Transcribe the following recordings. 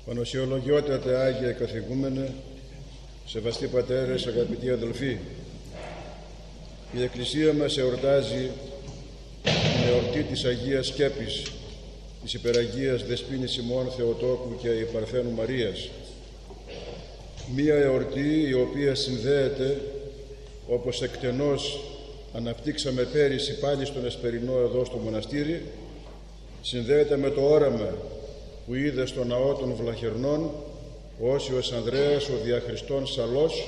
Πανοσιολογιότατε Άγιε Καθηγούμενε, σεβαστοί πατέρες, αγαπητοί αδελφοί, η Εκκλησία μας εορτάζει την εορτή της Αγίας Σκέπης, της Υπεραγίας Δεσποίνης ημών Θεοτόκου και η Παρθένου Μαρίας. Μία εορτή η οποία συνδέεται, όπως εκτενώς αναπτύξαμε πέρυσι πάλι στον Εσπερινό εδώ στο μοναστήρι, συνδέεται με το όραμα που είδε στο ναό των Βλαχερνών ο Όσιος Ανδρέας, ο διαχριστών Σαλός,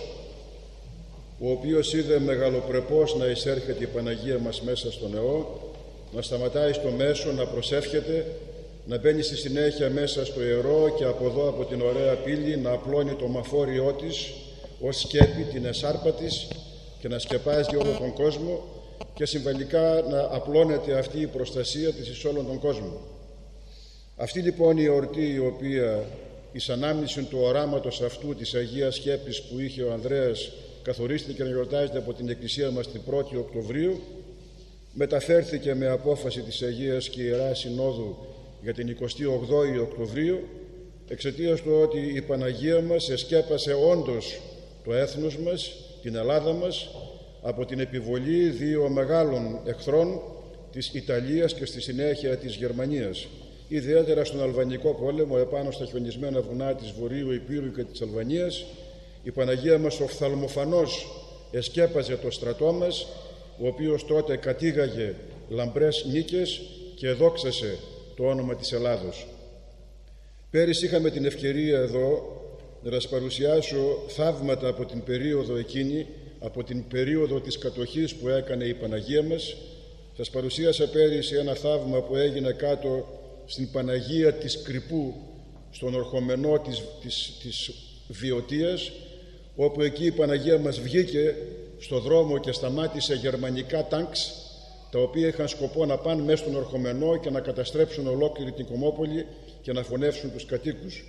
ο οποίος είδε μεγαλοπρεπώς να εισέρχεται η Παναγία μας μέσα στο νεό, να σταματάει στο μέσο, να προσεύχεται, να μπαίνει στη συνέχεια μέσα στο ιερό και από εδώ, από την ωραία πύλη, να απλώνει το μαφόριό της ως σκέπη, την εσάρπα της, και να σκεπάζει όλο τον κόσμο και συμβαλικά να απλώνεται αυτή η προστασία της εις όλον τον κόσμο. Αυτή λοιπόν η εορτή, η οποία εις ανάμνηση του οράματος αυτού της Αγίας Σκέπης που είχε ο Ανδρέας καθορίστηκε να γιορτάζεται από την Εκκλησία μας την 1η Οκτωβρίου, μεταφέρθηκε με απόφαση της Αγίας και Ιεράς Συνόδου για την 28η Οκτωβρίου, εξαιτίας του ότι η Παναγία μας εσκέπασε όντως το έθνος μας, την Ελλάδα μας, από την επιβολή δύο μεγάλων εχθρών, της Ιταλίας και στη συνέχεια της Γερμανίας, ιδιαίτερα στον Αλβανικό πόλεμο επάνω στα χιονισμένα βουνά της Βορείου Υπήρου και της Αλβανίας. Η Παναγία μας οφθαλμοφανώς εσκέπαζε το στρατό μας, ο οποίος τότε κατήγαγε λαμπρές νίκες και δόξασε το όνομα της Ελλάδος. Πέρυσι είχαμε την ευκαιρία εδώ να σας παρουσιάσω θαύματα από την περίοδο εκείνη, από την περίοδο της κατοχής που έκανε η Παναγία μας. Σας παρουσίασα πέρυσι ένα θαύμα που έγινε κάτω στην Παναγία της Κρυπού, στον ορχομενό της Βιωτίας, όπου εκεί η Παναγία μας βγήκε στο δρόμο και σταμάτησε γερμανικά τάγκς, τα οποία είχαν σκοπό να πάνε μέσα στον ορχομενό και να καταστρέψουν ολόκληρη την Κομμόπολη και να φωνεύσουν τους κατοίκους.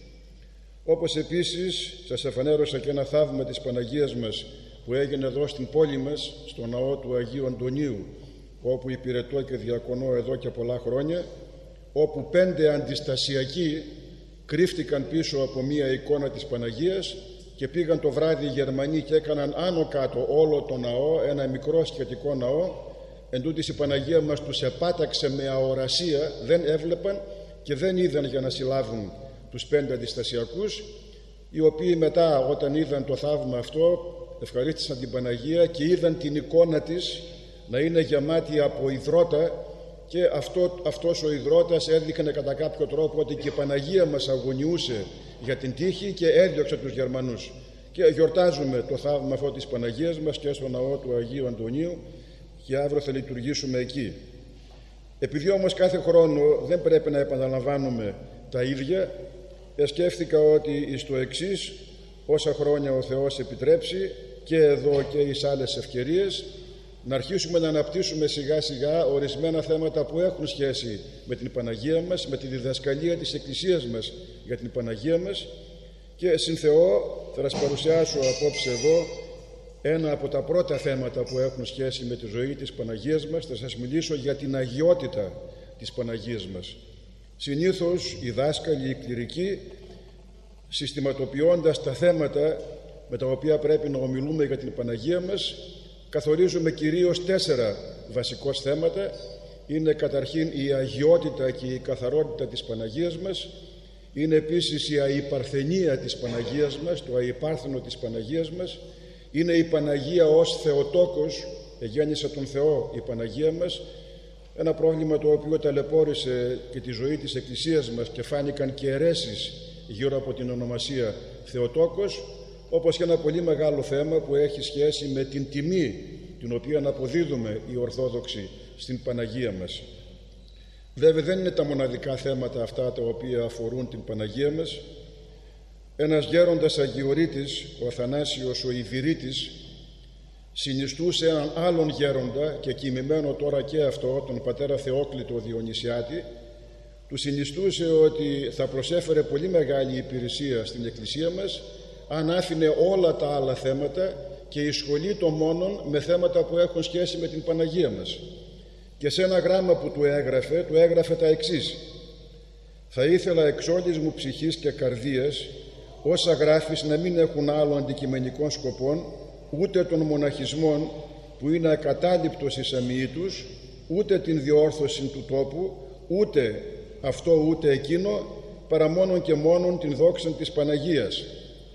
Όπως επίσης σας εφανέρωσα και ένα θαύμα της Παναγίας μας που έγινε εδώ στην πόλη μας, στο ναό του Αγίου Αντωνίου, όπου υπηρετώ και διακονώ εδώ και πολλά χρόνια, όπου 5 αντιστασιακοί κρύφτηκαν πίσω από μία εικόνα της Παναγίας και πήγαν το βράδυ οι Γερμανοί και έκαναν άνω κάτω όλο το ναό, ένα μικρό σχετικό ναό. Εν τούτοις η Παναγία μας τους επάταξε με αορασία, δεν έβλεπαν και δεν είδαν για να συλλάβουν τους 5 αντιστασιακούς, οι οποίοι μετά, όταν είδαν το θαύμα αυτό, ευχαρίστησαν την Παναγία και είδαν την εικόνα της να είναι γεμάτη από υδρότα, και αυτός ο υδρότας έδειχνε κατά κάποιο τρόπο ότι και η Παναγία μας αγωνιούσε για την τύχη και έδιωξε τους Γερμανούς. Και γιορτάζουμε το θαύμα αυτό της Παναγίας μας και στο ναό του Αγίου Αντωνίου, και αύριο θα λειτουργήσουμε εκεί. Επειδή όμως κάθε χρόνο δεν πρέπει να επαναλαμβάνουμε τα ίδια, σκέφτηκα ότι εις το εξής, όσα χρόνια ο Θεός επιτρέψει, και εδώ και εις άλλες ευκαιρίες, να αρχίσουμε να αναπτύσσουμε σιγά σιγά ορισμένα θέματα που έχουν σχέση με την Παναγία μας, με τη διδασκαλία της Εκκλησίας μας για την Παναγία μας, και συν Θεό θα σας παρουσιάσω απόψε εδώ ένα από τα πρώτα θέματα που έχουν σχέση με τη ζωή της Παναγίας μας. Θα σας μιλήσω για την αγιότητα της Παναγίας μας. Συνήθως οι δάσκαλοι, οι κληρικοί, συστηματοποιώντας τα θέματα με τα οποία πρέπει να ομιλούμε για την Παναγία μας, καθορίζουμε κυρίως 4 βασικώς θέματα. Είναι καταρχήν η αγιότητα και η καθαρότητα της Παναγίας μας. Είναι επίσης η αϊπαρθενία της Παναγίας μας, το αϊπάρθενο της Παναγίας μας. Είναι η Παναγία ως Θεοτόκος, εγέννησε τον Θεό η Παναγία μας, ένα πρόβλημα το οποίο ταλαιπώρησε και τη ζωή της Εκκλησίας μας και φάνηκαν και αιρέσεις γύρω από την ονομασία Θεοτόκος, όπως και ένα πολύ μεγάλο θέμα που έχει σχέση με την τιμή την οποία αποδίδουμε οι Ορθόδοξοι στην Παναγία μας. Βέβαια δεν είναι τα μοναδικά θέματα αυτά τα οποία αφορούν την Παναγία μας. Ένας γέροντας Αγιορείτης, ο Αθανάσιος ο Ιδηρήτης, συνιστούσε έναν άλλον γέροντα και κοιμημένο τώρα και αυτό, τον πατέρα Θεόκλητο Διονυσιάτη, του συνιστούσε ότι θα προσέφερε πολύ μεγάλη υπηρεσία στην Εκκλησία μας αν άφηνε όλα τα άλλα θέματα και εισχολεί το μόνον με θέματα που έχουν σχέση με την Παναγία μας. Και σε ένα γράμμα που του έγραφε τα εξής: Θα ήθελα εξ όλης μου ψυχής και καρδίας όσα γράφεις να μην έχουν άλλο αντικειμενικών σκοπών, ούτε των μοναχισμών που είναι ακατάληπτος εις αμοιήτους, ούτε την διόρθωση του τόπου, ούτε αυτό ούτε εκείνο, παρά μόνον και μόνον την δόξα της Παναγίας.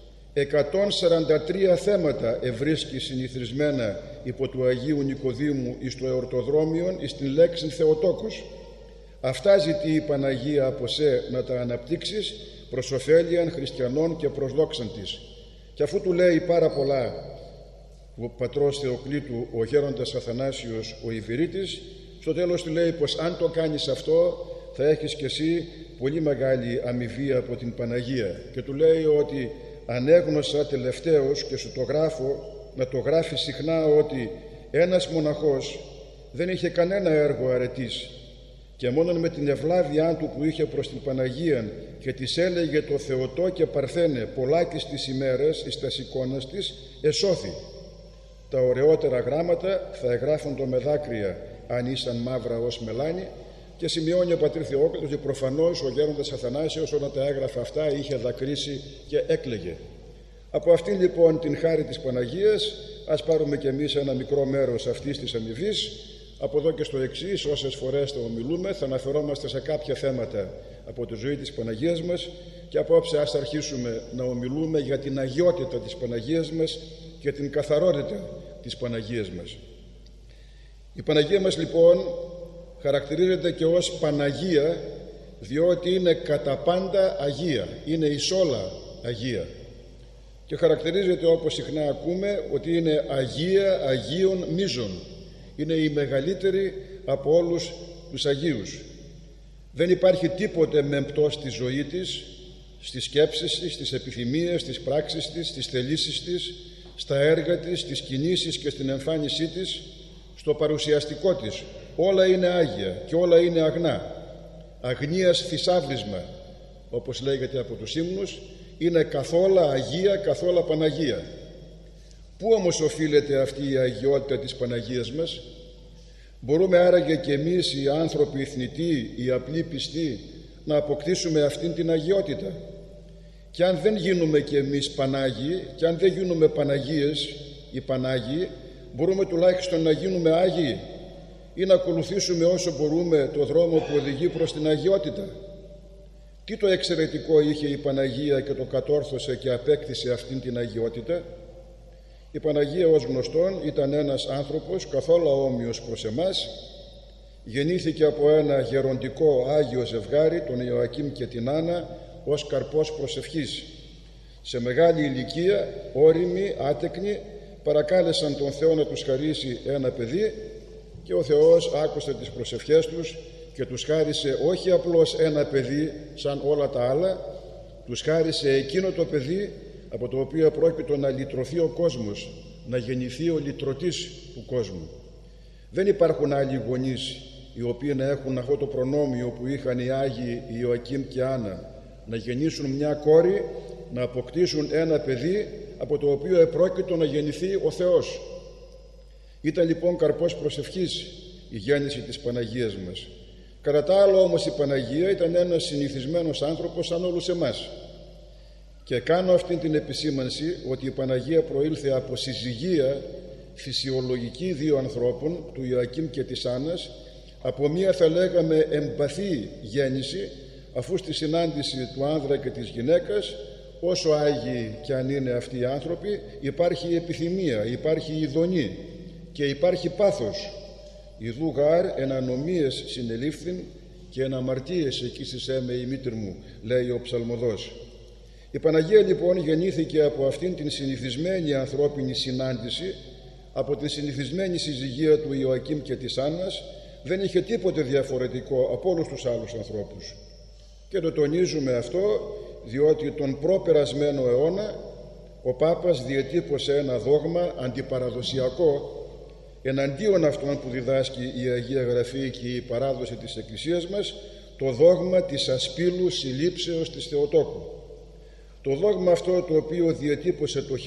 143 θέματα ευρίσκει συνηθισμένα υπό του Αγίου Νικοδήμου εις το εορτοδρόμιον εις την λέξη Θεοτόκος. Αυτά ζητεί η Παναγία από σε να τα αναπτύξεις προς ωφέλιαν χριστιανών και προς δόξαν της. Και αφού του λέει πάρα πολλά ο πατρός Θεοκλήτου, ο γέροντας Αθανάσιος ο Ιβηρίτης, στο τέλος του λέει πως αν το κάνεις αυτό θα έχεις και εσύ πολύ μεγάλη αμοιβή από την Παναγία. Και του λέει ότι ανέγνωσα τελευταίως και σου το γράφω, να το γράφει συχνά, ότι ένας μοναχός δεν είχε κανένα έργο αρετής και μόνον με την ευλάβειά του που είχε προς την Παναγία και της έλεγε το Θεοτό και παρθένε πολλάκις τις ημέρες εις τας εικόνας της, εσώθη. Τα ωραιότερα γράμματα θα εγγράφονται με δάκρυα αν ήσαν μαύρα ως μελάνι. Και σημειώνει ο πατήρ Θεόκλητος ότι προφανώς ο γέροντας Αθανάσιος όταν τα έγραφε αυτά είχε δακρύσει και έκλαιγε. Από αυτήν λοιπόν την χάρη της Παναγίας ας πάρουμε κι εμείς ένα μικρό μέρος αυτής της αμοιβής. Από εδώ και στο εξής, όσες φορές θα ομιλούμε, θα αναφερόμαστε σε κάποια θέματα από τη ζωή της Παναγίας μας και απόψε ας αρχίσουμε να ομιλούμε για την αγιότητα της Παναγίας μας και την καθαρότητα της Παναγίας μας. Η Παναγία μας λοιπόν χαρακτηρίζεται και ως Παναγία, διότι είναι κατά πάντα Αγία, είναι εις όλα Αγία, και χαρακτηρίζεται, όπως συχνά ακούμε, ότι είναι Αγία Αγίων Μίζων, είναι η μεγαλύτερη από όλους τους Αγίους. Δεν υπάρχει τίποτε μεμπτό στη ζωή της, στις σκέψεις της, στις επιθυμίες, στις πράξεις της, στις θελήσεις της, στα έργα της, στις κινήσεις και στην εμφάνισή της, στο παρουσιαστικό της. Όλα είναι Άγια και όλα είναι αγνά. Αγνίας θησαύρισμα, όπως λέγεται από τους ύμνους, είναι καθόλα Αγία, καθόλα Παναγία. Πού όμως οφείλεται αυτή η αγιότητα της Παναγίας μας? Μπορούμε άραγε και εμείς οι άνθρωποι θνητοί, οι απλοί πιστοί, να αποκτήσουμε αυτήν την αγιότητα? Και αν δεν γίνουμε και εμείς Πανάγιοι, και αν δεν γίνουμε Παναγίες ή Πανάγιοι, μπορούμε τουλάχιστον να γίνουμε Άγιοι ή να ακολουθήσουμε όσο μπορούμε το δρόμο που οδηγεί προς την αγιότητα. Τι το εξαιρετικό είχε η Παναγία και το κατόρθωσε και απέκτησε αυτήν την αγιότητα? Η Παναγία, ως γνωστόν, ήταν ένας άνθρωπος καθόλου όμοιος προς εμάς. Γεννήθηκε από ένα γεροντικό Άγιο ζευγάρι, τον Ιωακήμ και την Άννα, ως καρπός προσευχής. Σε μεγάλη ηλικία, όριμοι, άτεκνοι, παρακάλεσαν τον Θεό να τους χαρίσει ένα παιδί και ο Θεός άκουσε τις προσευχές τους και τους χάρισε όχι απλώς ένα παιδί σαν όλα τα άλλα, τους χάρισε εκείνο το παιδί από το οποίο πρόκειτο να λυτρωθεί ο κόσμος, να γεννηθεί ο λυτρωτής του κόσμου. Δεν υπάρχουν άλλοι γονείς οι οποίοι να έχουν αυτό το προνόμιο που είχαν οι Άγιοι Ιωακήμ και Άννα, να γεννήσουν μια κόρη, να αποκτήσουν ένα παιδί από το οποίο επρόκειτο να γεννηθεί ο Θεός. Ήταν λοιπόν καρπός προσευχής η γέννηση της Παναγίας μας. Κατά τα άλλα όμως η Παναγία ήταν ένας συνηθισμένος άνθρωπος σαν όλους εμάς. Και κάνω αυτή την επισήμανση ότι η Παναγία προήλθε από συζυγία φυσιολογική δύο ανθρώπων, του Ιωακήμ και της Άννας, από μία θα λέγαμε εμπαθή γέννηση, αφού στη συνάντηση του άνδρα και της γυναίκας, όσο άγιοι και αν είναι αυτοί οι άνθρωποι, υπάρχει επιθυμία, υπάρχει ειδονή και υπάρχει πάθος. Ιδού γάρ εν ανομίες συνελήφθην και εν αμαρτίες εκείσισέ με η μήτρ μου, λέει ο ψαλμοδός. Η Παναγία λοιπόν γεννήθηκε από αυτήν την συνηθισμένη ανθρώπινη συνάντηση, από την συνηθισμένη συζυγία του Ιωακήμ και της Άννας. Δεν είχε τίποτε διαφορετικό από όλους τους άλλους ανθρώπους. Και το τονίζουμε αυτό διότι τον προπερασμένο αιώνα ο Πάπας διετύπωσε ένα δόγμα αντιπαραδοσιακό εναντίον αυτών που διδάσκει η Αγία Γραφή και η παράδοση της Εκκλησίας μας, το δόγμα της ασπίλου συλλήψεως της Θεοτόκου. Το δόγμα αυτό, το οποίο διετύπωσε το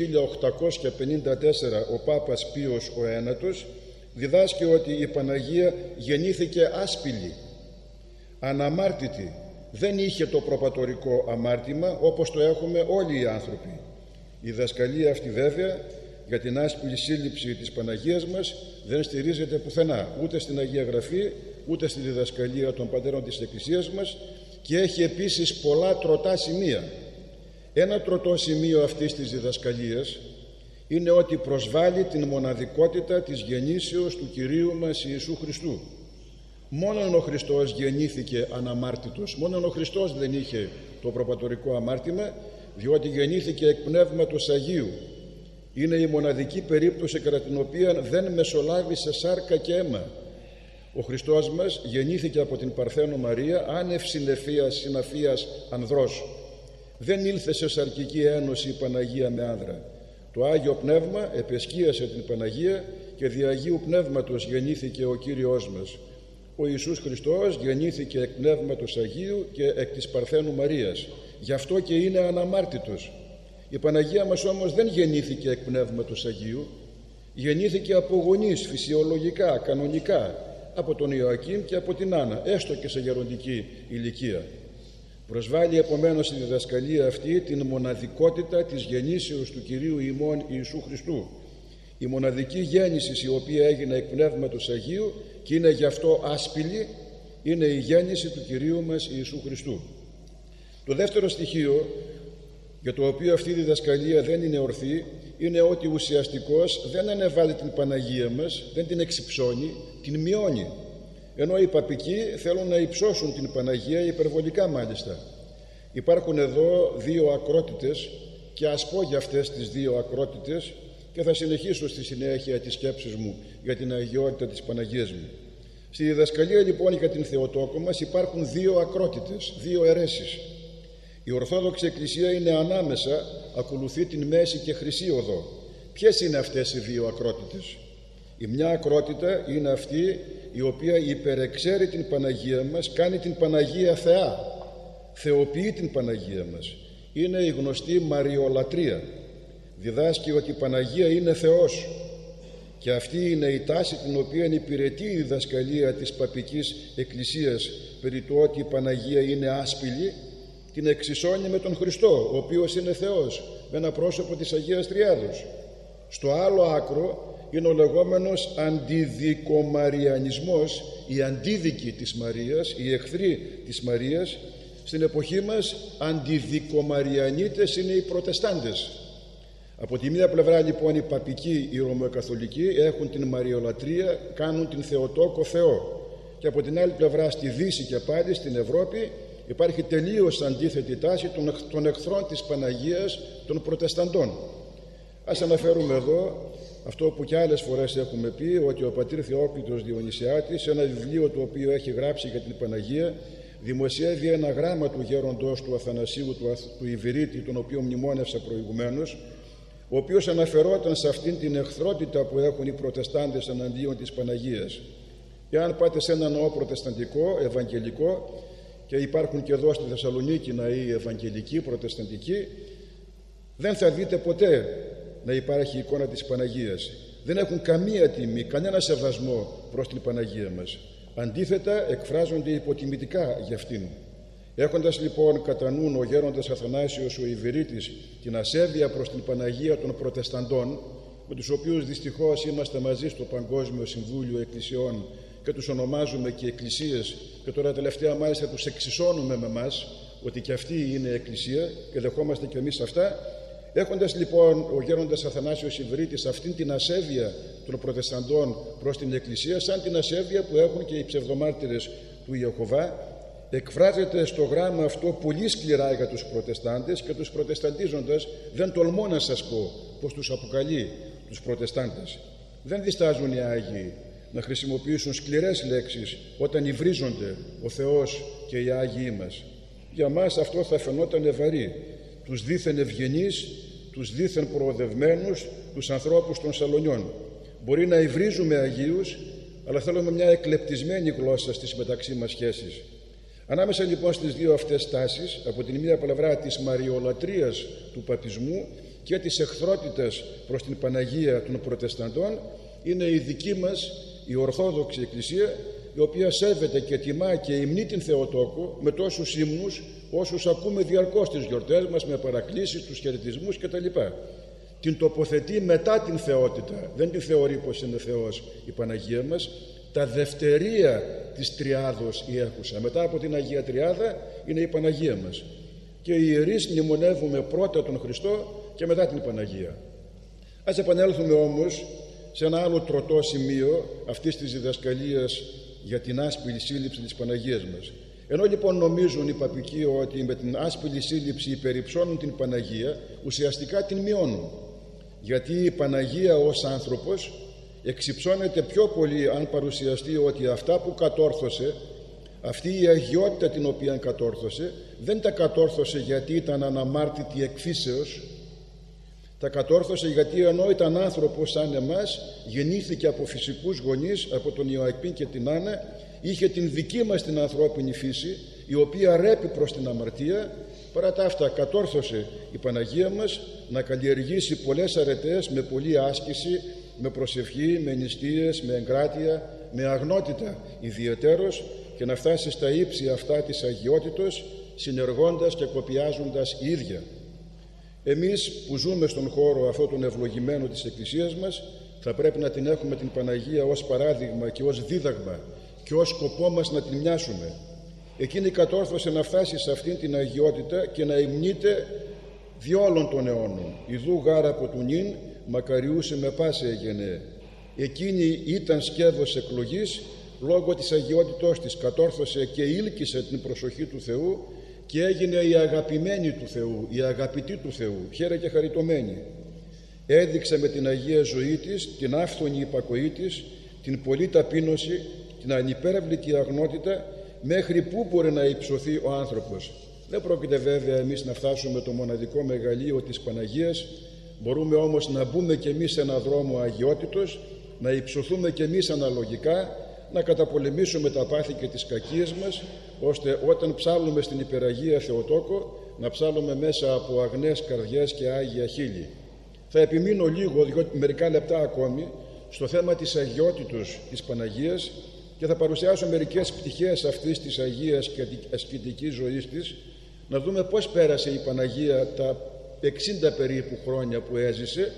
1854 ο Πάπας Πίος ο Ένατος, διδάσκει ότι η Παναγία γεννήθηκε άσπηλη, αναμάρτητη, δεν είχε το προπατορικό αμάρτημα όπως το έχουμε όλοι οι άνθρωποι. Η διδασκαλία αυτή βέβαια για την άσπλη σύλληψη της Παναγίας μας δεν στηρίζεται πουθενά, ούτε στην Αγία Γραφή, ούτε στη διδασκαλία των πατέρων της Εκκλησίας μας, και έχει επίσης πολλά τροτά σημεία. Ένα τροτό σημείο αυτής της διδασκαλίας είναι ότι προσβάλλει την μοναδικότητα της γεννήσεως του Κυρίου μας Ιησού Χριστού. Μόνον ο Χριστός γεννήθηκε αναμάρτητος, μόνον ο Χριστός δεν είχε το προπατορικό αμάρτημα, διότι γεννήθηκε εκ Πνεύματος Αγίου. Είναι η μοναδική περίπτωση κατά την οποία δεν μεσολάβησε σάρκα και αίμα. Ο Χριστός μας γεννήθηκε από την Παρθένο Μαρία άνευ συναφίας ανδρός. Δεν ήλθε σε σαρκική ένωση η Παναγία με άνδρα. Το Άγιο Πνεύμα επεσκίασε την Παναγία και δι' Αγίου Πνεύματος γεννήθηκε ο Κύριος μας. Ο Ιησούς Χριστός γεννήθηκε εκ Πνεύματος Αγίου και εκ της Παρθένου Μαρίας. Γι' αυτό και είναι αναμάρτητος. Η Παναγία μας όμως δεν γεννήθηκε εκ Πνεύματος Αγίου, γεννήθηκε από γονείς, φυσιολογικά, κανονικά, από τον Ιωακήμ και από την Άννα, έστω και σε γεροντική ηλικία. Προσβάλλει επομένως η διδασκαλία αυτή την μοναδικότητα της γεννήσεως του Κυρίου ημών Ιησού Χριστού. Η μοναδική γέννηση η οποία έγινε εκ Πνεύματος Αγίου και είναι γι' αυτό άσπηλη, είναι η γέννηση του Κυρίου μας Ιησού Χριστού. Το δεύτερο στοιχείο για το οποίο αυτή η διδασκαλία δεν είναι ορθή είναι ότι ουσιαστικώς δεν ανεβάλλει την Παναγία μας, δεν την εξυψώνει, την μειώνει. Ενώ οι παπικοί θέλουν να υψώσουν την Παναγία, υπερβολικά μάλιστα. Υπάρχουν εδώ δύο ακρότητες και ας πω για αυτές τις δύο ακρότητες και θα συνεχίσω στη συνέχεια τις σκέψεις μου για την αγιότητα της Παναγίας μου. Στη διδασκαλία λοιπόν για την Θεοτόκο μας υπάρχουν δύο ακρότητες, δύο αιρέσεις. Η Ορθόδοξη Εκκλησία είναι ανάμεσα, ακολουθεί την μέση και χρυσή οδό. Ποιες είναι αυτές οι δύο ακρότητες? Η μια ακρότητα είναι αυτή η οποία υπερεξαίρει την Παναγία μας, κάνει την Παναγία θεά, θεοποιεί την Παναγία μας. Είναι η γνωστή Μαριολατρία. Διδάσκει ότι η Παναγία είναι Θεός, και αυτή είναι η τάση την οποία υπηρετεί η διδασκαλία της Παπικής Εκκλησίας περί του ότι η Παναγία είναι άσπηλη. Την εξισώνει με τον Χριστό, ο οποίος είναι Θεός, με ένα πρόσωπο της Αγίας Τριάδος. Στο άλλο άκρο είναι ο λεγόμενος αντιδικομαριανισμός, οι αντίδικοι της Μαρίας, οι εχθροί της Μαρίας. Στην εποχή μας αντιδικομαριανίτες είναι οι Προτεστάντες. Από τη μία πλευρά λοιπόν οι παπικοί, οι Ρωμαιοκαθολικοί έχουν την Μαριολατρία, κάνουν την Θεοτόκο Θεό, και από την άλλη πλευρά στη Δύση και πάλι στην Ευρώπη υπάρχει τελείως αντίθετη τάση των εχθρών της Παναγίας, των Προτεσταντών. Ας αναφέρουμε εδώ αυτό που και άλλες φορές έχουμε πει, ότι ο πατήρ Θεόκλητος Διονυσιάτης, σε ένα βιβλίο το οποίο έχει γράψει για την Παναγία, δημοσιεύει ένα γράμμα του γέροντος του Αθανασίου του Ιβυρίτη, τον οποίο μνημόνευσα προηγουμένως, ο οποίος αναφερόταν σε αυτήν την εχθρότητα που έχουν οι Προτεστάντες εναντίον της Παναγίας. Εάν πάτε σε ένα ναό προτεσταντικό, ευαγγελικό, και υπάρχουν και εδώ στη Θεσσαλονίκη ναοί ευαγγελικοί, προτεσταντικοί, δεν θα δείτε ποτέ να υπάρχει εικόνα της Παναγίας. Δεν έχουν καμία τιμή, κανένα σεβασμό προς την Παναγία μας. Αντίθετα, εκφράζονται υποτιμητικά για αυτήν. Έχοντας λοιπόν κατά νου ο γέροντας Αθανάσιος ο Ιβυρίτης την ασέβεια προς την Παναγία των Προτεσταντών, με τους οποίους δυστυχώς είμαστε μαζί στο Παγκόσμιο Συμβούλιο Εκκλησιών και τους ονομάζουμε και εκκλησίες, και τώρα τελευταία μάλιστα τους εξισώνουμε με μας ότι και αυτή είναι εκκλησία και δεχόμαστε και εμείς αυτά. Έχοντας λοιπόν ο γέροντας Αθανάσιος Ιβυρίτης αυτήν την ασέβεια των Προτεσταντών προς την Εκκλησία, σαν την ασέβεια που έχουν και οι ψευδομάρτυρες του Ιεχωβά, εκφράζεται στο γράμμα αυτό πολύ σκληρά για τους Προτεστάντες, και τους προτεσταντίζοντας δεν τολμώ να σας πω πως τους αποκαλεί τους Προτεστάντες. Δεν διστάζουν οι Άγιοι να χρησιμοποιήσουν σκληρές λέξεις όταν υβρίζονται ο Θεός και οι Άγιοι μας. Για μας αυτό θα φαινόταν βαρύ. Τους δήθεν ευγενείς, τους δήθεν προοδευμένους, τους ανθρώπους των σαλονιών. Μπορεί να υβρίζουμε Αγίους, αλλά θέλουμε μια εκλεπτισμένη γλώσσα στις μεταξύ μας σχέσεις. Ανάμεσα λοιπόν στις δύο αυτές τάσεις, από την μία πλευρά της μαριολατρίας του παπισμού και της εχθρότητας προς την Παναγία των Προτεσταντών, είναι η δική μας η Ορθόδοξη Εκκλησία, η οποία σέβεται και τιμά και υμνεί την Θεοτόκο με τόσους ύμνους όσους ακούμε διαρκώς τις γιορτές μας, με παρακλήσεις, τους χαιρετισμούς κτλ. Την τοποθετεί μετά την θεότητα, δεν την θεωρεί πως είναι Θεός η Παναγία μας, τα δευτερία της Τριάδος η έχουσα. Μετά από την Αγία Τριάδα είναι η Παναγία μας. Και οι ιερείς μνημονεύουμε πρώτα τον Χριστό και μετά την Παναγία. Ας επανέλθουμε όμως σε ένα άλλο τροτό σημείο αυτής της διδασκαλίας για την άσπηλη σύλληψη της Παναγίας μας. Ενώ λοιπόν νομίζουν οι παπικοί ότι με την άσπηλη σύλληψη υπερυψώνουν την Παναγία, ουσιαστικά την μειώνουν. Γιατί η Παναγία ως άνθρωπος εξυψώνεται πιο πολύ αν παρουσιαστεί ότι αυτά που κατόρθωσε, αυτή η αγιότητα την οποία κατόρθωσε, δεν τα κατόρθωσε γιατί ήταν αναμάρτητη εκφύσεως, τα κατόρθωσε γιατί ενώ ήταν άνθρωπος σαν εμάς, γεννήθηκε από φυσικούς γονείς, από τον Ιωακήμ και την Άννα, είχε την δική μας την ανθρώπινη φύση, η οποία ρέπει προς την αμαρτία. Παρά τα αυτά κατόρθωσε η Παναγία μας να καλλιεργήσει πολλές αρετές με πολλή άσκηση, με προσευχή, με νηστείες, με εγκράτεια, με αγνότητα ιδιαιτέρως, και να φτάσει στα ύψη αυτά της αγιότητος, συνεργώντας και κοπιάζοντας η ίδια. Εμείς που ζούμε στον χώρο αυτό τον ευλογημένο της Εκκλησίας μας, θα πρέπει να την έχουμε την Παναγία ως παράδειγμα και ως δίδαγμα και ως σκοπό μας να την μοιάσουμε. Εκείνη κατόρθωσε να φτάσει σε αυτήν την αγιότητα και να υμνείται διόλων των αιώνων. Ιδού γάρα από του νυν, μακαριούσε με πάσε εγενέ. Εκείνη ήταν σκεύος εκλογής, λόγω της αγιότητός της κατόρθωσε και ήλκησε την προσοχή του Θεού και έγινε η αγαπημένη του Θεού, η αγαπητή του Θεού, χαίρε και χαριτωμένη. Έδειξε με την Αγία ζωή της, την άφθονη υπακοή της, την πολλή ταπείνωση, την ανυπέρβλητη αγνότητα, μέχρι πού μπορεί να υψωθεί ο άνθρωπος. Δεν πρόκειται βέβαια εμείς να φτάσουμε το μοναδικό μεγαλείο της Παναγίας, μπορούμε όμως να μπούμε κι εμείς σε έναν δρόμο αγιότητος, να υψωθούμε κι εμείς αναλογικά, να καταπολεμήσουμε τα πάθη και τις κακίες μας, ώστε όταν ψάλλουμε στην υπεραγία Θεοτόκο να ψάλλουμε μέσα από αγνές καρδιές και άγια χείλη. Θα επιμείνω λίγο, μερικά λεπτά ακόμη, στο θέμα της αγιότητος της Παναγίας και θα παρουσιάσω μερικές πτυχές αυτής της αγίας και ασκητικής ζωής της, να δούμε πώς πέρασε η Παναγία τα 60 περίπου χρόνια που έζησε,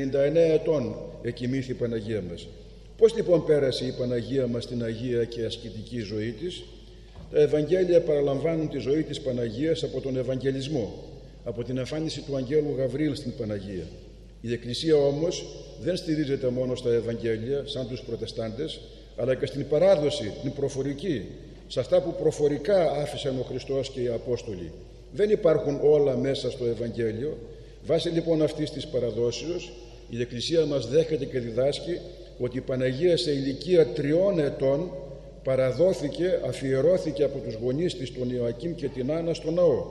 59 ετών εκοιμήθη η Παναγία μας. Πώς λοιπόν πέρασε η Παναγία μας την αγία και ασκητική ζωή της? Τα Ευαγγέλια παραλαμβάνουν τη ζωή της Παναγίας από τον Ευαγγελισμό, από την εμφάνιση του Αγγέλου Γαβρίλ στην Παναγία. Η Εκκλησία όμως δεν στηρίζεται μόνο στα Ευαγγέλια σαν τους Προτεστάντες, αλλά και στην παράδοση, την προφορική, σε αυτά που προφορικά άφησαν ο Χριστός και οι Απόστολοι. Δεν υπάρχουν όλα μέσα στο Ευαγγέλιο. Βάσει λοιπόν αυτής της παραδόσεως, η Εκκλησία μας δέχεται και διδάσκει ότι η Παναγία σε ηλικία 3 ετών παραδόθηκε, αφιερώθηκε από τους γονείς της, τον Ιωακήμ και την Άννα, στο ναό.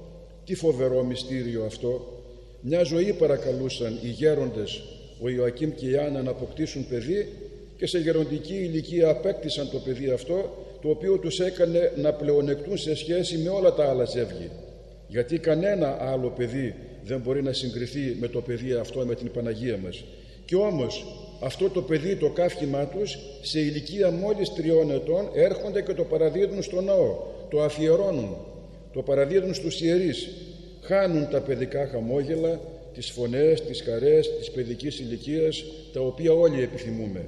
Τι φοβερό μυστήριο αυτό! Μια ζωή παρακαλούσαν οι γέροντες, ο Ιωακήμ και η Άννα, να αποκτήσουν παιδί, και σε γεροντική ηλικία απέκτησαν το παιδί αυτό, το οποίο τους έκανε να πλεονεκτούν σε σχέση με όλα τα άλλα ζεύγη. Γιατί κανένα άλλο παιδί δεν μπορεί να συγκριθεί με το παιδί αυτό, με την Παναγία μας. Και όμως αυτό το παιδί, το καύχημά τους, σε ηλικία μόλις 3 ετών έρχονται και το παραδίδουν στο ναό, το αφιερώνουν, το παραδίδουν στους ιερείς. Χάνουν τα παιδικά χαμόγελα, τις φωνές, τις χαρές της παιδικής ηλικίας, τα οποία όλοι επιθυμούμε.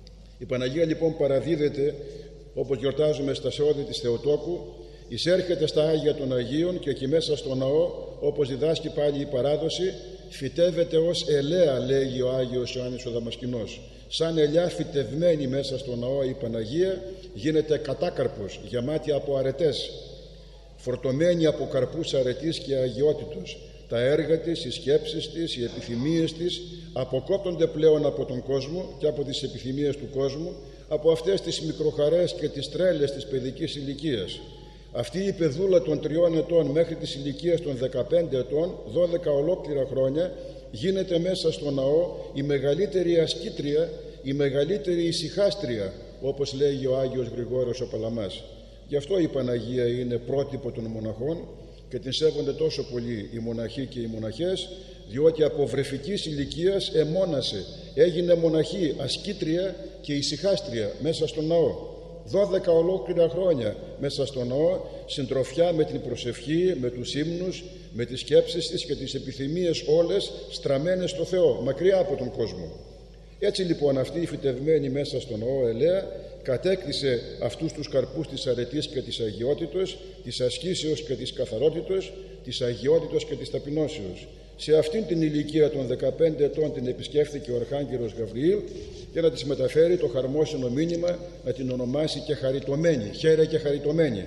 Η Παναγία λοιπόν παραδίδεται, όπως γιορτάζουμε στα σεώδη της Θεοτόκου, εισέρχεται στα Άγια των Αγίων και εκεί μέσα στο ναό, όπως διδάσκει πάλι η παράδοση, φυτεύεται ως ελαία, λέγει ο Άγιος Ιωάννης ο Δαμασκηνός. Σαν ελιά φυτευμένη μέσα στο ναό η Παναγία γίνεται κατάκαρπος, γεμάτη από αρετές, φορτωμένη από καρπούς αρετής και αγιότητος. Τα έργα της, οι σκέψεις της, οι επιθυμίες της αποκόπτονται πλέον από τον κόσμο και από τις επιθυμίες του κόσμου, από αυτές τις μικροχαρές και τις τρέλες της παιδικής ηλικίας. Αυτή η παιδούλα των 3 ετών μέχρι της ηλικίας των 15 ετών, 12 ολόκληρα χρόνια, γίνεται μέσα στο ναό η μεγαλύτερη ασκήτρια, η μεγαλύτερη ησυχάστρια, όπως λέγει ο Άγιος Γρηγόριος ο Παλαμάς. Γι' αυτό η Παναγία είναι πρότυπο των μοναχών και την σέβονται τόσο πολύ οι μοναχοί και οι μοναχές, διότι από βρεφικής ηλικίας εμόνασε, έγινε μοναχή, ασκήτρια και ησυχάστρια μέσα στον ναό. 12 ολόκληρα χρόνια μέσα στο ναό, συντροφιά με την προσευχή, με τους ύμνους, με τις σκέψεις της και τις επιθυμίες όλες στραμμένες στο Θεό, μακριά από τον κόσμο. Έτσι λοιπόν αυτή η φυτευμένη μέσα στο ναό ελαία κατέκτησε αυτούς τους καρπούς της αρετής και της αγιότητος, της ασκήσεως και της καθαρότητος, της αγιότητος και της ταπεινώσεως. Σε αυτήν την ηλικία των 15 ετών την επισκέφθηκε ο Αρχάγγελος Γαβριήλ για να της μεταφέρει το χαρμόσυνο μήνυμα, να την ονομάσει και χαριτωμένη, χαίρε και χαριτωμένη.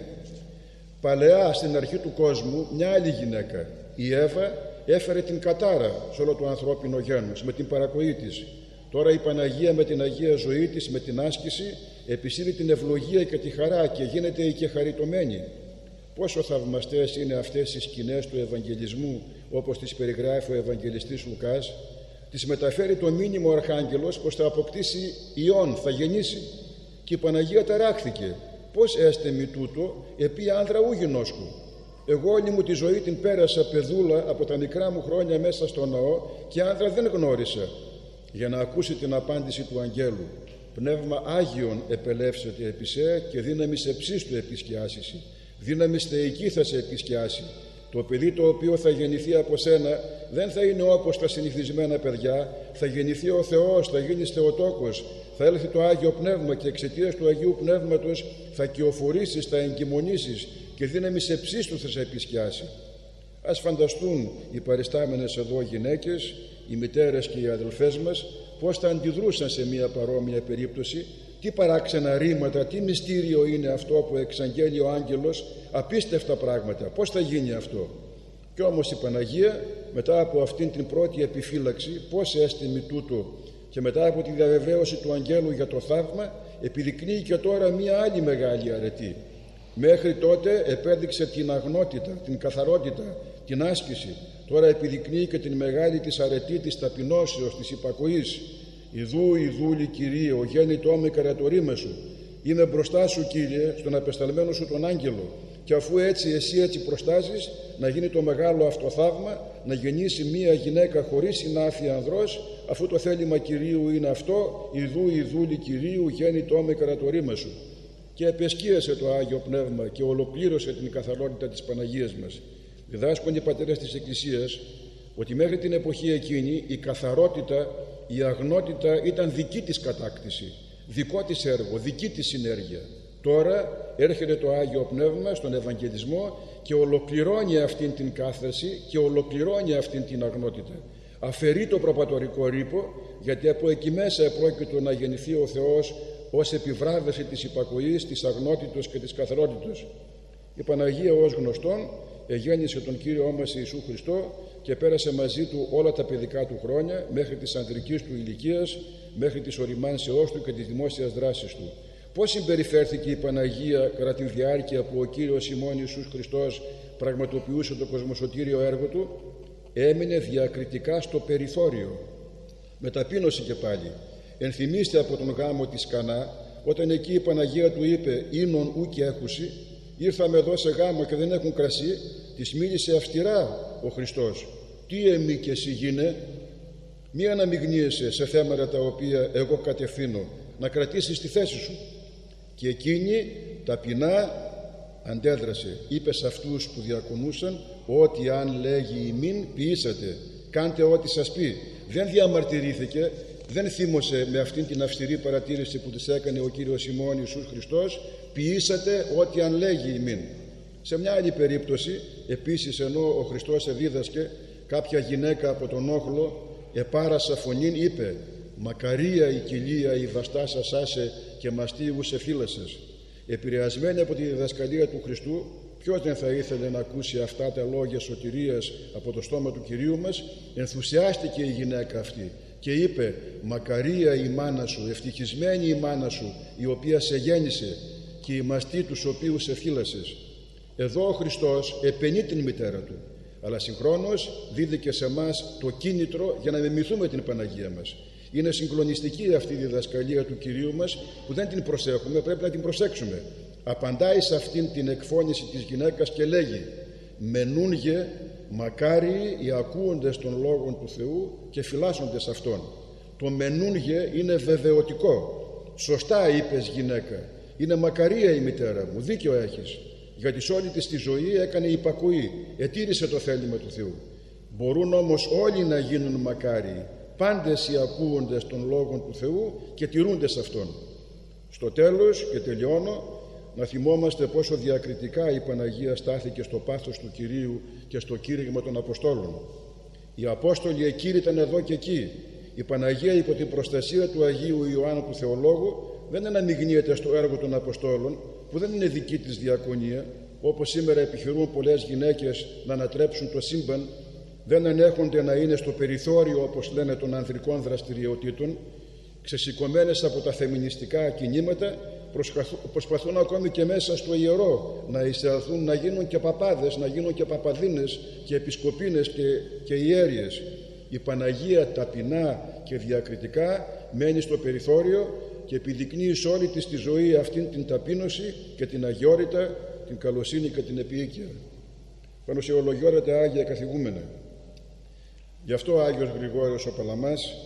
Παλαιά στην αρχή του κόσμου μια άλλη γυναίκα, η Εύα, έφερε την κατάρα σε όλο το ανθρώπινο γένος με την παρακοή της. Τώρα η Παναγία με την Αγία ζωή της, με την άσκηση, επισύρει την ευλογία και τη χαρά και γίνεται η και χαριτωμένη. Πόσο θαυμαστές είναι αυτές οι σκηνές του Ευαγγελισμού, όπως τις περιγράφει ο Ευαγγελιστής Λουκάς. Της μεταφέρει το μήνυμα ο Αρχάγγελος πως θα αποκτήσει ιόν, θα γεννήσει. Και η Παναγία ταράχθηκε. Πώς έστε μη τούτο, επί άνδρα ου γινώσκου. Εγώ όλη μου τη ζωή την πέρασα παιδούλα από τα μικρά μου χρόνια μέσα στο ναό και άνδρα δεν γνώρισα. Για να ακούσει την απάντηση του αγγέλου. Πνεύμα Άγιον επελεύσεται επί σε και δύναμη εψίστου επισκιάσιση. Δύναμη θεϊκή θα σε επισκιάσει. Το παιδί το οποίο θα γεννηθεί από σένα δεν θα είναι όπως τα συνηθισμένα παιδιά. Θα γεννηθεί ο Θεός, θα γίνεις Θεοτόκος. Θα έλθει το Άγιο Πνεύμα και εξαιτίας του Αγίου Πνεύματος θα κυοφορήσεις, θα εγκυμονήσεις και δύναμη εψίστου θα σε επισκιάσει. Ας φανταστούν οι παριστάμενες εδώ γυναίκες, οι μητέρες και οι αδελφές μας, πώς θα αντιδρούσαν σε μια παρόμοια περίπτωση, τι παράξενα ρήματα, τι μυστήριο είναι αυτό που εξαγγέλει ο άγγελος, απίστευτα πράγματα, πώς θα γίνει αυτό. Κι όμως η Παναγία μετά από αυτήν την πρώτη επιφύλαξη, πώς έστιμη τούτο, και μετά από τη διαβεβαίωση του αγγέλου για το θαύμα, επιδεικνύει και τώρα μια άλλη μεγάλη αρετή. Μέχρι τότε επέδειξε την αγνότητα, την καθαρότητα, την άσκηση. Τώρα επιδεικνύει και την μεγάλη της αρετή, της ταπεινώσεως, της υπακοής. Ιδού, Ιδούλη Κυρίε, ο γέννητό με καρατορíme σου. Είμαι μπροστά σου, Κύριε, στον απεσταλμένο σου τον άγγελο. Και αφού έτσι εσύ έτσι προστάζεις, να γίνει το μεγάλο αυτό θαύμα, να γεννήσει μία γυναίκα χωρίς συνάφη ανδρός, αφού το θέλημα Κυρίου είναι αυτό, Ιδού, Ιδούλη Κυρίου, γέννητό με καρατορíme σου. Και επεσκίασε το Άγιο Πνεύμα και ολοκλήρωσε την καθαρότητα της Παναγίας μας. Διδάσκουν οι πατέρες της Εκκλησίας ότι μέχρι την εποχή εκείνη η καθαρότητα, η αγνότητα ήταν δική της κατάκτηση, δικό της έργο, δική της συνέργεια. Τώρα έρχεται το Άγιο Πνεύμα στον Ευαγγελισμό και ολοκληρώνει αυτήν την κάθαρση και ολοκληρώνει αυτήν την αγνότητα. Αφαιρεί το προπατορικό ρήπο, γιατί από εκεί μέσα επρόκειτο να γεννηθεί ο Θεός ως επιβράβευση της υπακοής, της αγνότητος και της καθαρότητος. Η Παναγία ως γνωστόν εγέννησε τον Κύριό μας Ιησού Χριστό και πέρασε μαζί του όλα τα παιδικά του χρόνια μέχρι της ανδρικής του ηλικίας, μέχρι της οριμάνσεώς του και της δημόσιας δράσης του. Πώς συμπεριφέρθηκε η Παναγία κατά τη διάρκεια που ο Κύριος ημών Ιησούς Χριστός πραγματοποιούσε το κοσμοσωτήριο έργο του? Έμεινε διακριτικά στο περιθώριο. Με ταπείνωση και πάλι. Ενθυμίστε από τον γάμο της Κανά, όταν εκεί η Παναγία του είπε «Ίνον ου και έχουσι», ήρθαμε εδώ σε γάμο και δεν έχουν κρασί, της μίλησε αυστηρά ο Χριστός. Τι εμεί και εσύ γίνε, μη αναμειγνύεσαι σε θέματα τα οποία εγώ κατευθύνω, να κρατήσεις τη θέση σου. Και εκείνη ταπεινά αντέδρασε, είπε σε αυτούς που διακονούσαν, ότι αν λέγει ημίν ποιήσατε, κάντε ό,τι σας πει. Δεν διαμαρτυρήθηκε, δεν θύμωσε με αυτήν την αυστηρή παρατήρηση που της έκανε ο Κύριος ημών Ιησούς Χριστός, ποιήσατε ό,τι αν λέγει ημίν. Σε μια άλλη περίπτωση, επίσης ενώ ο Χριστός εδίδασκε, κάποια γυναίκα από τον όχλο επάρασα φωνήν είπε «Μακαρία η κοιλία η βαστάσα σάσε και μαστίγους εφύλασες». Επηρεασμένη από τη διδασκαλία του Χριστού, ποιος δεν θα ήθελε να ακούσει αυτά τα λόγια σωτηρίας από το στόμα του Κυρίου μας? Ενθουσιάστηκε η γυναίκα αυτή και είπε «Μακαρία η μάνα σου, ευτυχισμένη η μάνα σου, η οποία σε γέννησε και οι μαστοί τους οποίους εφύλασες». Εδώ ο Χριστός επενεί την μητέρα του, αλλά συγχρόνως δίδει σε εμάς το κίνητρο για να μιμηθούμε την Παναγία μας. Είναι συγκλονιστική αυτή η διδασκαλία του Κυρίου μας που δεν την προσέχουμε, πρέπει να την προσέξουμε. Απαντάει σε αυτήν την εκφώνηση της γυναίκας και λέγει «Μενούνγε μακάριοι οι ακούοντες των λόγων του Θεού και φυλάσσοντες αυτόν». Το μενούνγε είναι βεβαιωτικό. Σωστά είπες γυναίκα. Είναι μακαρία η μητέρα μου, δίκιο έχεις, γιατί σε όλη της τη ζωή έκανε υπακοή, ετήρησε το θέλημα του Θεού. Μπορούν όμως όλοι να γίνουν μακάριοι, πάντες οι ακούοντες των λόγων του Θεού και τηρούντες αυτόν. Στο τέλος, και τελειώνω, να θυμόμαστε πόσο διακριτικά η Παναγία στάθηκε στο πάθος του Κυρίου και στο κήρυγμα των Αποστόλων. Οι Απόστολοι εκήρυταν εδώ και εκεί. Η Παναγία υπό την προστασία του Αγίου Ιωάννου του Θεολόγου δεν αναμειγνύεται στο έργο των Αποστόλων, που δεν είναι δική της διακονία, όπως σήμερα επιχειρούν πολλές γυναίκες να ανατρέψουν το σύμπαν, δεν ανέχονται να είναι στο περιθώριο, όπως λένε, των ανδρικών δραστηριοτήτων, ξεσηκωμένες από τα φεμινιστικά κινήματα, προσπαθούν ακόμη και μέσα στο ιερό να εισελθούν, να γίνουν και παπάδες, να γίνουν και παπαδίνες και επισκοπίνες και ιέριες. Η Παναγία ταπεινά και διακριτικά μένει στο περιθώριο και επιδεικνύει σε όλη της τη ζωή αυτήν την ταπείνωση και την αγιότητα, την καλοσύνη και την επίοικια. Πάνω σε ολογιόρετε Άγια καθηγούμενα. Γι' αυτό ο Άγιος Γρηγόριος ο Παλαμάς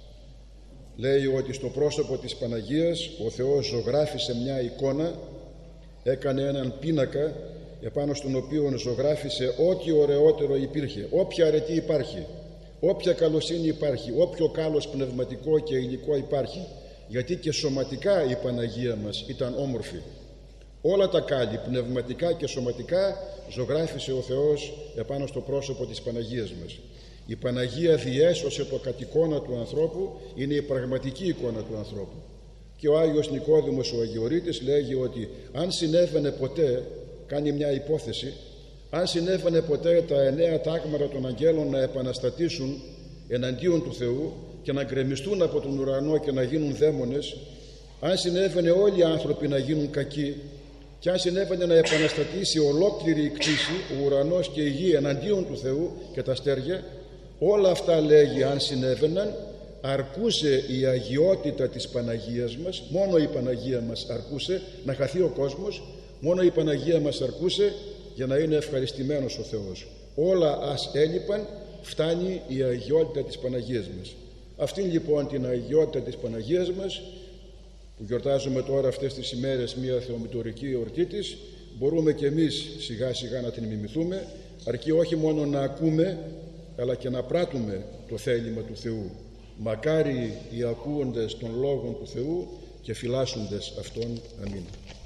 λέει ότι στο πρόσωπο της Παναγίας ο Θεός ζωγράφισε μια εικόνα, έκανε έναν πίνακα επάνω στον οποίο ζωγράφισε ό,τι ωραιότερο υπήρχε, όποια αρετή υπάρχει, όποια καλοσύνη υπάρχει, όποιο κάλος πνευματικό και υλικό υπάρχει, γιατί και σωματικά η Παναγία μας ήταν όμορφη. Όλα τα κάλλη πνευματικά και σωματικά ζωγράφισε ο Θεός επάνω στο πρόσωπο της Παναγίας μας. Η Παναγία διέσωσε το κατ' εικόνα του ανθρώπου, είναι η πραγματική εικόνα του ανθρώπου. Και ο Άγιος Νικόδημος ο Αγιορείτης λέγει ότι αν συνέβαινε ποτέ, κάνει μια υπόθεση, αν συνέβαινε ποτέ τα 9 τάγματα των αγγέλων να επαναστατήσουν εναντίον του Θεού και να γκρεμιστούν από τον ουρανό και να γίνουν δαίμονες, αν συνέβαινε όλοι οι άνθρωποι να γίνουν κακοί, και αν συνέβαινε να επαναστατήσει ολόκληρη η κτήση, ο ουρανός και η γη εναντίον του Θεού και τα αστέρια, όλα αυτά, λέγει, αν συνέβαιναν, αρκούσε η αγιότητα της Παναγίας μας, μόνο η Παναγία μας αρκούσε να χαθεί ο κόσμος, μόνο η Παναγία μας αρκούσε για να είναι ευχαριστημένος ο Θεός. Όλα ας έλειπαν, φτάνει η αγιότητα της Παναγίας μας. Αυτήν λοιπόν την αγιότητα της Παναγίας μας, που γιορτάζουμε τώρα αυτές τις ημέρες μια θεομητορική εορτή της, μπορούμε και εμείς σιγά σιγά να την μιμηθούμε, αρκεί όχι μόνο να ακούμε, αλλά και να πράττουμε το θέλημα του Θεού. Μακάρι οι ακούοντες των λόγων του Θεού και φυλάσσοντες αυτόν. Αμήν.